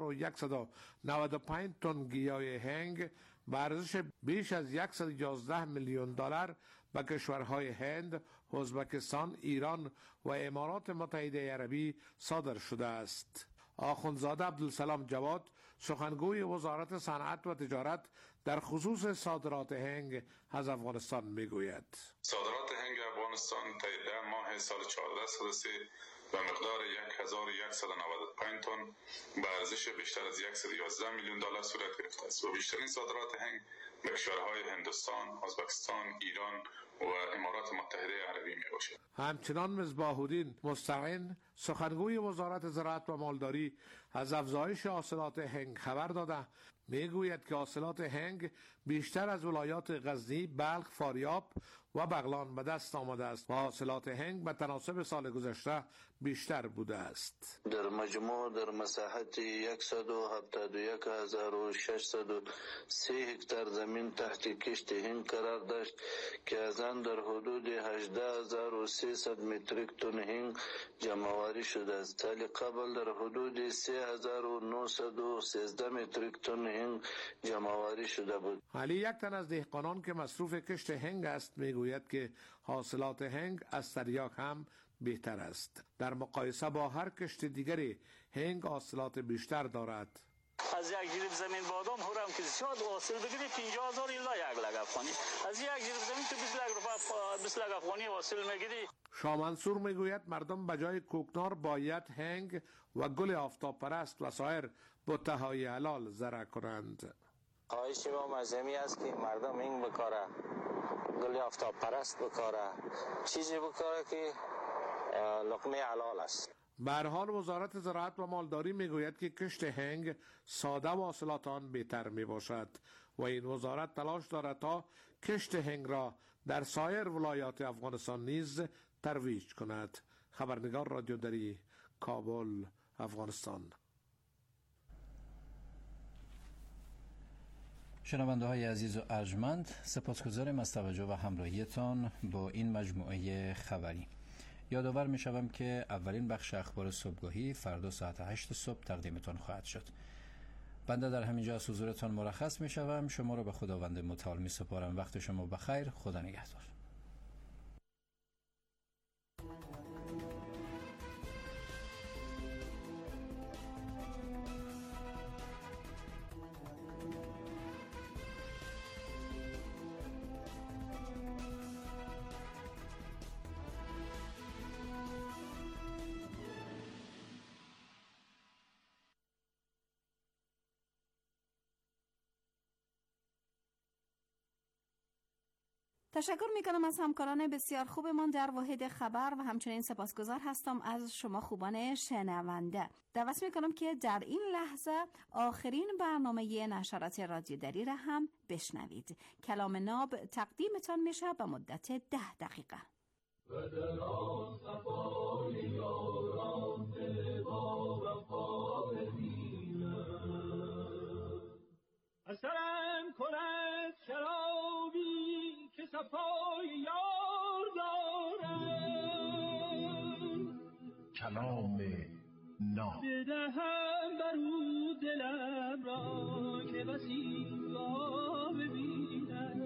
1195 تن گیاه هنگ به ارزش بیش از 111 میلیون دلار به کشورهای هند، ازبکستان، ایران و امارات متحده عربی صادر شده است. آخوندزاده عبدالسلام جواد، سخنگوی وزارت صنعت و تجارت در خصوص صادرات هنگ از افغانستان میگوید: صادرات هنگ افغانستان تا 10 ماه سال 14 به مقدار 1195 تن به ارزش بیشتر از 111 میلیون دلار صورت گرفته است و بیشترین صادرات هنگ به کشورهای هندوستان، ازبکستان، ایران و امارات متحده عربی می باشد. همچنان مصباح الدین مستعین، سخنگوی وزارت زراعت و مالداری، از افزایش حاصلات هنگ خبر داده میگوید که حاصلات هنگ بیشتر از ولایات غزنی، بلخ، فاریاب و بغلان به دست آمده است و حاصلات هنگ به تناسب سال گذشته بیشتر بوده است. در مجموع در مساحت 171,603 هکتار زمین تحت کشت هنگ قرار داشت که از آن در حدود 18,300 متریک تن هنگ جمع‌آوری شده است. سال قبل در حدود 3,913 متریک تن هنگ جمع‌آوری شده بود. علی، یک تن از دهقانان که مصروف کشت هنگ است، میگوید که حاصلات هنگ از تریاک هم بهتر است. در مقایسه با هر کشت دیگری هنگ حاصلات بیشتر دارد. از یک جریب زمین بادام هرم که زیاد حاصل بگیری 50,000 الا 1 لک افغانی. از یک جریب زمین تو 20 لک افغانی حاصل میگیری. شاه منصور میگوید مردم به جای کوکنار باید هنگ و گل آفتاب پرست و سایر بوته‌های حلال زرع کنند. خواهش ما مزمی است که مردم هنگ بکاره، گل آفتاب پرست بکاره، چیزی بکاره که لقمه حلال است. به هر حال وزارت زراعت و مالداری میگوید که کشت هنگ ساده و حاصلات آن بهتر می باشد و این وزارت تلاش دارد تا کشت هنگ را در سایر ولایات افغانستان نیز ترویج کند. خبرنگار رادیو دری، کابل، افغانستان. شنونده های عزیز و ارجمند، سپاسگزارم از توجه و همراهیتان با این مجموعه خبری. یادآور می شوم که اولین بخش اخبار صبحگاهی فردا ساعت 8 صبح تقدیمتان خواهد شد. بنده در همینجا از حضورتان مرخص می شوم. شما را به خداوند متعال می سپارم. وقت شما بخیر. خدا نگهدار. تشکر میکنم از همکاران بسیار خوبمان در واحد خبر و همچنین سپاسگزار هستم از شما خوبان شنونده. دعوت میکنم که در این لحظه آخرین برنامه نشرات رادیو دری را هم بشنوید. کلام ناب تقدیمتان میشه به مدت 10 دقیقه. اثرم کند شرابی که صفای یار دارم، کلام ناب بدهم برو دلم را که بسی را ببینم،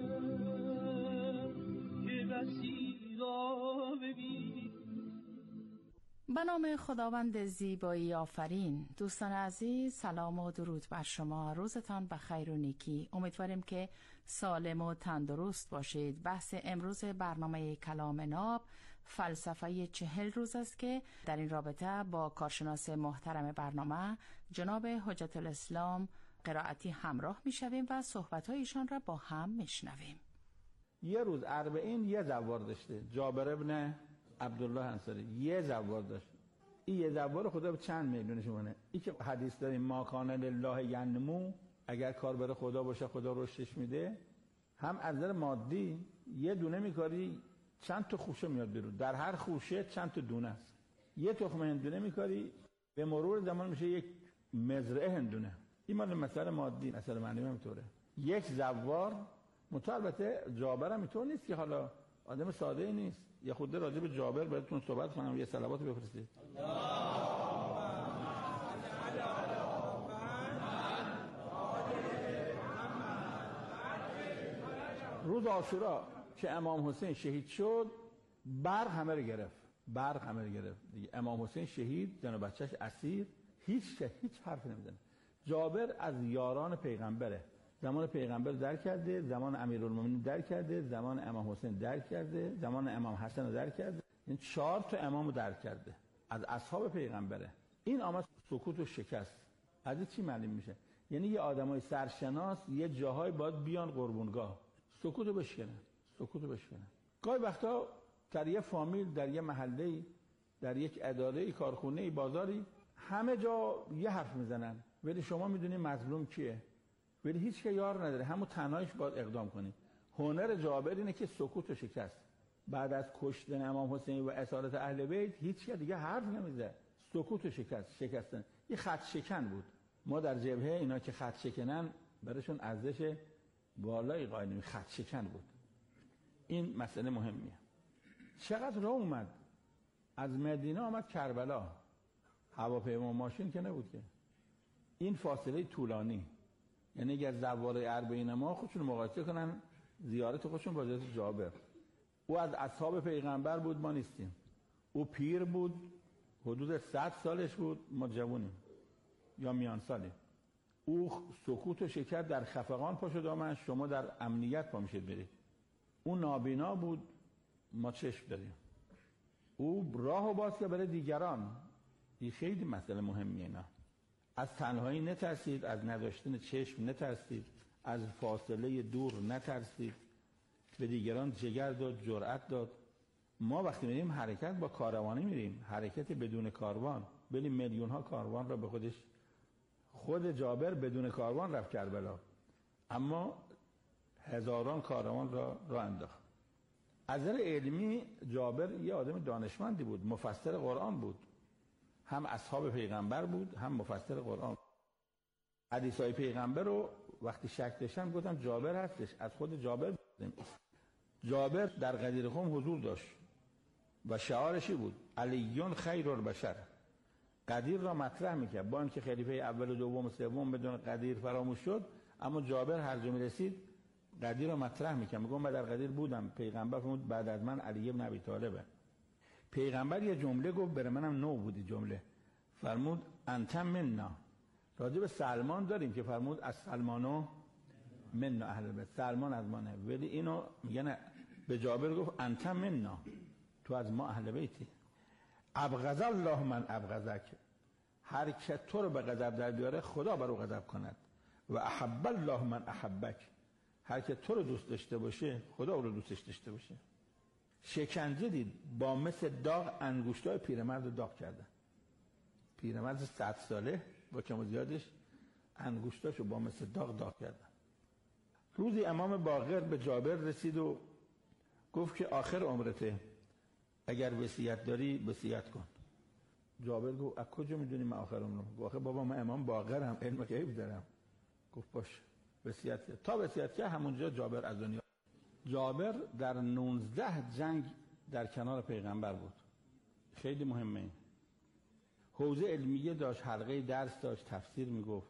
که بسی را ببینم. به نام خداوند زیبایی آفرین. دوستان عزیز، سلام و درود بر شما. روزتان بخیر و نیکی. امیدواریم که سالم و تندرست باشید. بحث امروز برنامه کلام ناب فلسفه 40 روز است که در این رابطه با کارشناس محترم برنامه جناب حجت الاسلام قرائتی همراه میشویم و صحبت‌های ایشان را با هم میشنویم. یه روز اربعین یه زوار داشته جابر ابن عبدالله انصاری، یه زوار داشت. این یه زوار خدا به چند میلیونش مونه. این که حدیث داریم ما کان لله ینمو، اگر کار بره خدا باشه خدا رشدش میده. هم از نظر مادی یه دونه میکاری چند تا خوشه میاد بیرون، در هر خوشه چند تا دونه است. یه تخم هندونه میکاری به مرور زمان میشه یک مزرعه هندونه. این مال مسئله مادی. مسئله معنوی هم طوره. یک زوار البته جابر هم اینطور نیست که حالا آدم ساده ای نیست. یه خود راجع به جابر براتون صحبت کنم، یه صلوات بفرستید. روز عاشورا که امام حسین شهید شد، برق همه رو گرفت. دیگه امام حسین شهید، زن و بچهش اسیر، هیچ حرف نمیزنه. جابر از یاران پیغمبره. زمان پیغمبر درک کرده، زمان امیرالمومنین درک کرده، زمان امام حسین درک کرده، زمان امام حسن درک کرده. این 4 تا امامو درک کرده. از اصحاب پیغمبره. این آمد سکوت و شکست. از این چی معلوم میشه؟ یعنی یه آدمای سرشناس یه جاهای باید بیان قربونگاه، سکوتو بشکنن. گاهی وقتا در یه فامیل، در یه محله، در یک اداره، کارخونه، بازاری، همه جا یه حرف میزنن، ولی شما میدونی مظلوم کیه؟ ولی هیچ که یار نداره، همون تنهایش باید اقدام کنی. هنر جابر اینه که سکوت و شکست. بعد از کشتن امام حسین و اسارت اهل بیت هیچ که دیگه حرف نمیزد. سکوت و شکستن. یه خط شکن بود. ما در جبهه اینا که خط شکنن براشون ارزش بالایی قائلیم. خط شکن بود. این مسئله مهمیه. چقدر راه اومد؟ از مدینه آمد کربلا. هواپیما ماشین که نبود که. این فاصله طولانی. یعنی اگر زواره اربعین ما خودشون مقایسه کنن زیارت خودشون با زیارت جابر. او از اصحاب پیغمبر بود، ما نیستیم. او پیر بود، حدود 100 سالش بود، ما جوونیم یا میان سالیم. او سکوت و شکر در خفقان پا شد آمد، شما در امنیت پا میشید برید. او نابینا بود، ما چشم داریم. او راهو باز که برای دیگران. این خیلی مسئله مهمیه. اینا از تنهایی نترسید، از نداشتن چشم نترسید، از فاصله دور نترسید، به دیگران جگر داد، جرأت داد. ما وقتی میریم حرکت با کاروانی میریم، حرکت بدون کاروان، ولی میلیون ها کاروان را به خودش. خود جابر بدون کاروان رفت کربلا، اما هزاران کاروان را انداخت. از نظر علمی جابر یه آدم دانشمندی بود، مفسر قرآن بود، هم اصحاب پیغمبر بود، هم مفسر قرآن. حدیثای پیغمبر رو وقتی شک داشتن گفتم جابر هستش، از خود جابر بودیم. جابر در غدیر قم حضور داشت و شعارشی بود علیون خیر البشر. غدیر را مطرح میکرد، با اینکه خلیفه اول و دوم و سوم بدون غدیر فراموش شد، اما جابر هر جا میرسید غدیر را مطرح میکرد. میگم من در غدیر بودم، پیغمبر فرمود بعد از من علی بن ابی طالبه. پیغمبر یه جمله گفت، برای منم نو بودی جمله، فرمود انت منا. راجع به سلمان داریم که فرمود از سلمانو منا اهل بیت، سلمان از مانه، ولی اینو میگن به جابر گفت انت منا، تو از ما اهل بیتی. ابغض الله من ابغضک، هر که تو رو به غضب در بیاره خدا بر او غضب کند. و احب الله من احبک، هر که تو رو دوست داشته باشه خدا او رو دوستش داشته باشه. شکنجه دید، با مثل داغ انگشتای پیرمرد رو داغ کردن. پیرمرد 100 ساله با کم و زیادش انگشتاشو با مثل داغ کردن. روزی امام باقر به جابر رسید و گفت که آخر عمرته، اگر وصیت داری وصیت کن. جابر گفت از کجا میدونی من آخر عمرم؟ گفت بابا من امام باقرم، علم غیب دارم. گفت باش وصیت کرد. تا وصیت کرد همونجا جابر از دنیا. جابر در 19 جنگ در کنار پیغمبر بود. خیلی مهمه. حوزه علمیه داشت، حلقه درس داشت، تفسیر میگفت.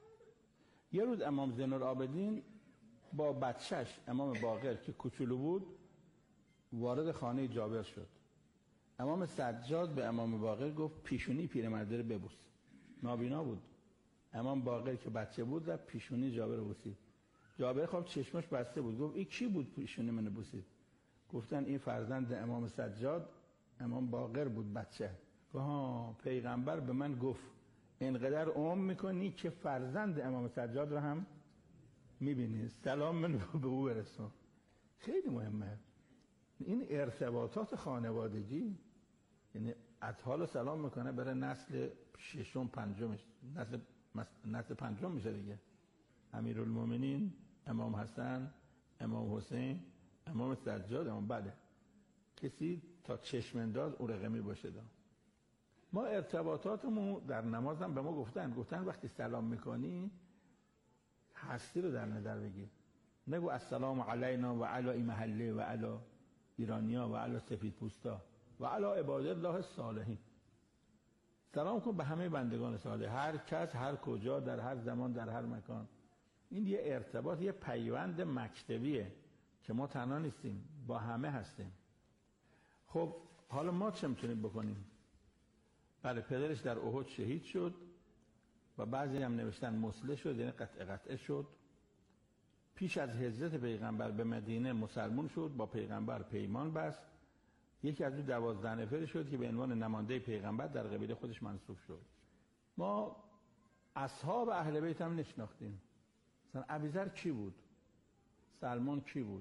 یه روز امام زین العابدین با بچهش امام باقر که کوچولو بود وارد خانه جابر شد. امام سجاد به امام باقر گفت پیشونی پیرمرد رو ببوس. نابینا بود. امام باقر که بچه بود و پیشونی جابر رو بوسید. جابر خب چشمش بسته بود. گفت این کی بود پیشونی منو بوسید؟ گفتن این فرزند امام سجاد امام باقر بود بچه. گفت پیغمبر به من گفت اینقدر عمر میکنی که فرزند امام سجاد رو هم میبینی، سلام من به او برسون. خیلی مهمه این ارتباطات خانوادگی، یعنی اطهال سلام میکنه برای نسل ششم پنجمش، نسل پنجم میشه دیگه. امیرالمومنین، امام حسن، امام حسین، امام سجاد، امام بله کسی تا چشم انداز او رقمی باشه دا. ما ارتباطاتمون در نمازم به ما گفتن وقتی سلام میکنی هستی رو در نظر بگیر. نگو السلام علینا و علی محله و علی ایرانیا و علی سفید پوستا و علی عباد الله الصالحین. سلام کن به همه بندگان صالح، هر کس، هر کجا، در هر زمان، در هر مکان. این یه ارتباط، یه پیوند مکتبیه که ما تنها نیستیم، با همه هستیم. خب حالا ما چه میتونیم بکنیم؟ بله، پدرش در احد شهید شد و بعضی هم نوشتن مسلح شد، یعنی قطعه شد. پیش از هجرت پیغمبر به مدینه مسلمان شد، با پیغمبر پیمان بست. یکی از اون 12 نفری شد که به عنوان نماینده پیغمبر در قبیله خودش منصوب شد. ما اصحاب اهل بیت هم نشناختیم. مثلا ابوذر کی بود؟ سلمان کی بود؟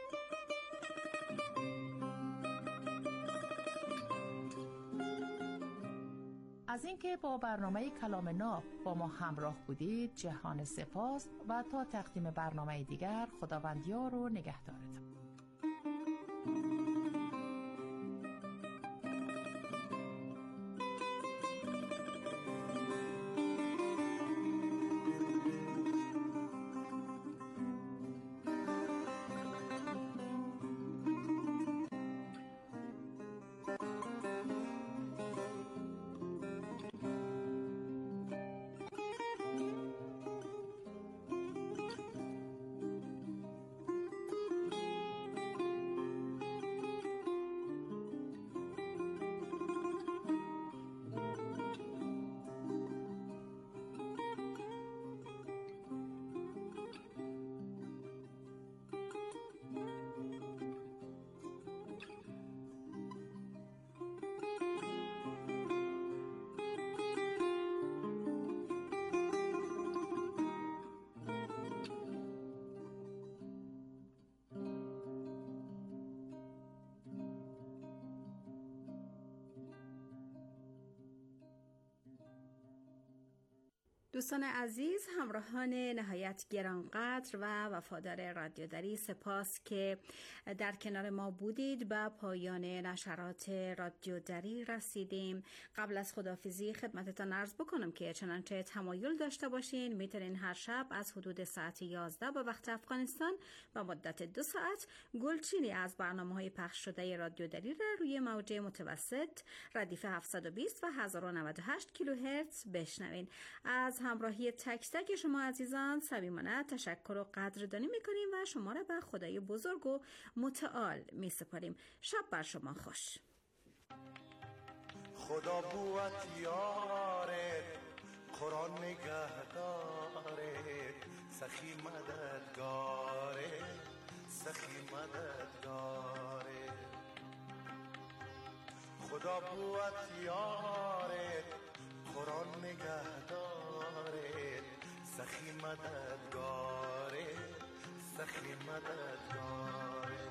از اینکه با برنامه کلام ناب با ما همراه بودید جهان سپاس و تا تقدیم برنامه دیگر خداوند یار و نگهدارتان. دوستان عزیز، همراهان نهایت گرانقدر و وفادار رادیو دری، سپاس که در کنار ما بودید. به پایان نشرات رادیو دری رسیدیم. قبل از خداحافظی خدمتتان عرض بکنم که چنانچه تمایل داشته باشین میتونین هر شب از حدود ساعت 11 به وقت افغانستان به مدت 2 ساعت گلچینی از برنامه‌های پخش شده رادیو دری را روی موج متوسط ردیف 720 و 1098 کیلوهرتز بشنوین. از همراهی تک تک شما عزیزان صمیمانه تشکر و قدردانی میکنیم و شما را به خدای بزرگ و متعال میسپاریم. شب بر شما خوش. خدا بوت یاره، قرآن نگهداره، سخی مددگاره، سخی مددگاره. خدا بوت یاره، قرآن نگهداره، سخی مددگاره، سخی مددگاره.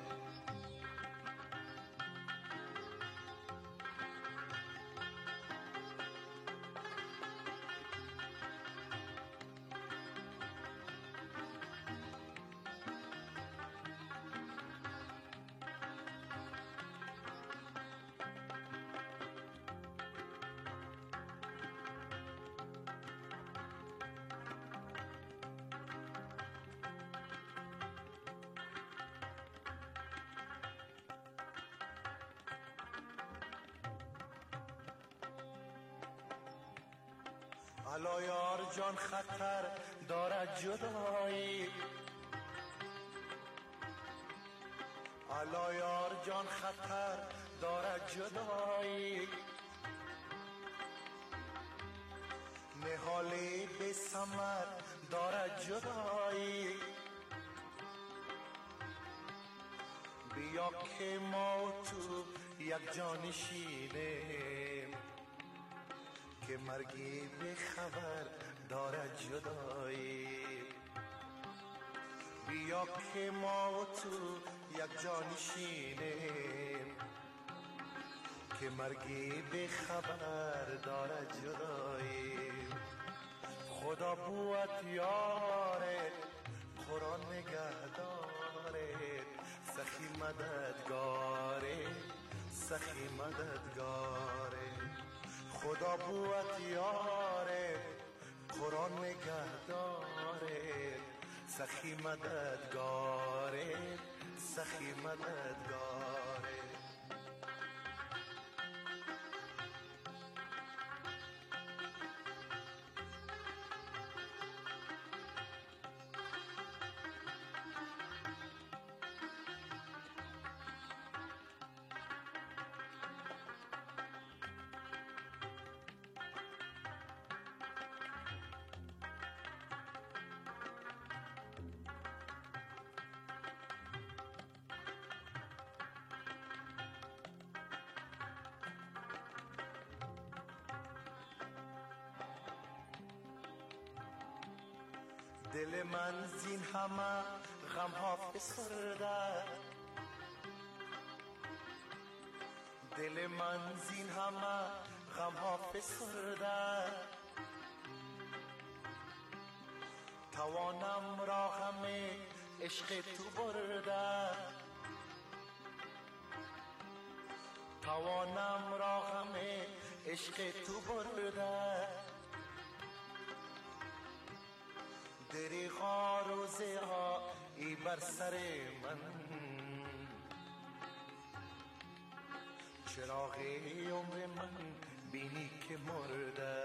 الا یار جان خطر دارد جدایی، الا یار جان خطر دارد جدایی، نهالی به ثمر دارد جدایی. بیا که ما و تو یک جانشینیم، که مرگی به خبر دارد جدایی. بیا که ما و تو یک جانشینیم، که مرگی به خبر دارد جدایی. خدا بود یاره، قرآن نگهداره، سخی مددگاره، سخی مددگاره. خدا بود یاره، قرآن نگهداره، سخی مددگاره، سخی مددگاره. دل من زین همه غم ها فسرده، دل من زین همه غم ها فسرده. توانم را همه عشق تو برده، توانم را همه عشق تو برده. دریغا روزه ها ای بر سر من، چراغ عمر من بینی که مرده.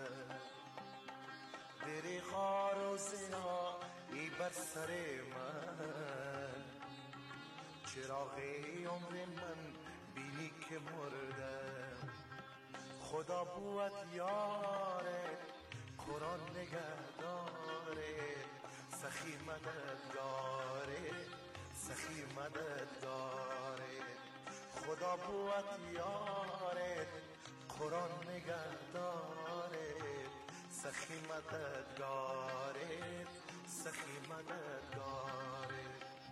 دریغا روزه ها ای بر سر من، چراغ عمر من بینی که مرده. خدا بود یاره، قرآن نگهداره، سخی مددگاره، سخی مددگاره. خدا بود یاره، قرآن نگهداره، سخی مددگاره، سخی مددگاره.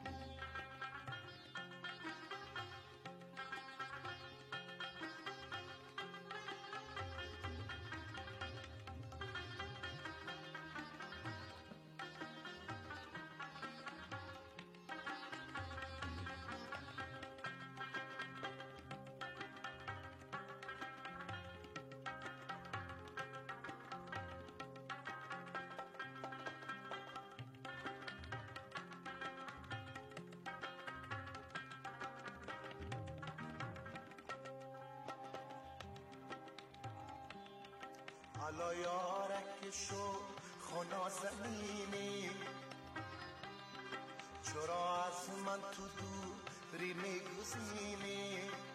حالا یارک شو خنا زمینی، چرا از من تو دوری میگزینی؟